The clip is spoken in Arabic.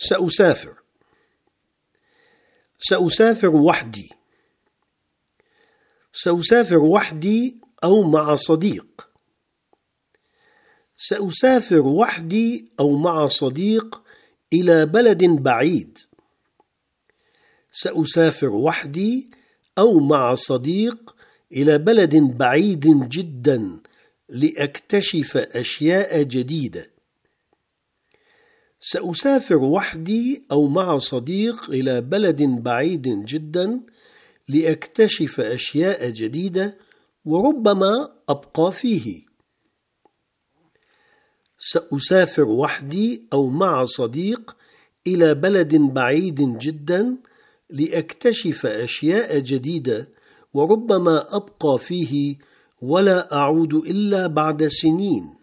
سأسافر. سأسافر وحدي. سأسافر وحدي أو مع صديق. سأسافر وحدي أو مع صديق إلى بلد بعيد. سأسافر وحدي أو مع صديق إلى بلد بعيد جدا لأكتشف أشياء جديدة. سأسافر وحدي أو مع صديق إلى بلد بعيد جدا لأكتشف أشياء جديدة وربما أبقى فيه. سأسافر وحدي أو مع صديق إلى بلد بعيد جدا لأكتشف أشياء جديدة وربما أبقى فيه ولا أعود إلا بعد سنين.